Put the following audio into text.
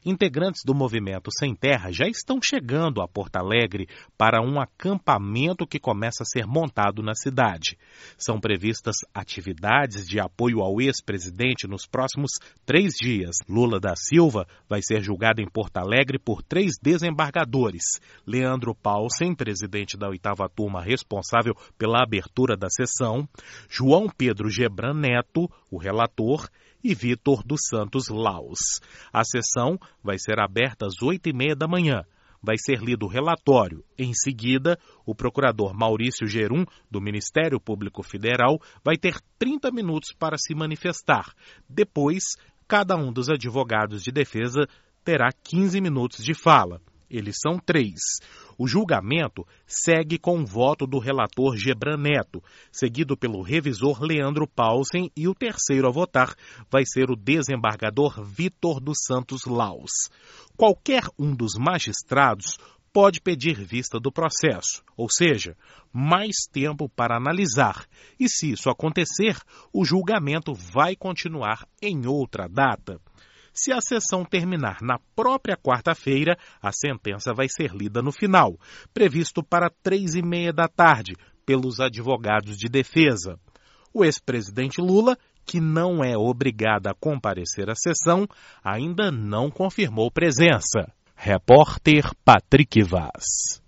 Integrantes do Movimento Sem Terra já estão chegando a Porto Alegre para um acampamento que começa a ser montado na cidade. São previstas atividades de apoio ao ex-presidente nos próximos 3 dias. Lula da Silva vai ser julgado em Porto Alegre por 3 desembargadores. Leandro Paulsen, presidente da 8ª turma responsável pela abertura da sessão, João Pedro Gebran Neto, o relator, e Vitor dos Santos Laus. A sessão vai ser aberta às 8h30 da manhã. Vai ser lido o relatório. Em seguida, o procurador Maurício Gerum, do Ministério Público Federal, vai ter 30 minutos para se manifestar. Depois, cada um dos advogados de defesa terá 15 minutos de fala. Eles são 3. O julgamento segue com o voto do relator Gebran Neto, seguido pelo revisor Leandro Paulsen, e o terceiro a votar vai ser o desembargador Vitor dos Santos Laus. Qualquer um dos magistrados pode pedir vista do processo, ou seja, mais tempo para analisar. E se isso acontecer, o julgamento vai continuar em outra data. Se a sessão terminar na própria quarta-feira, a sentença vai ser lida no final, previsto para 3h30 da tarde, pelos advogados de defesa. O ex-presidente Lula, que não é obrigado a comparecer à sessão, ainda não confirmou presença. Repórter Patrick Vaz.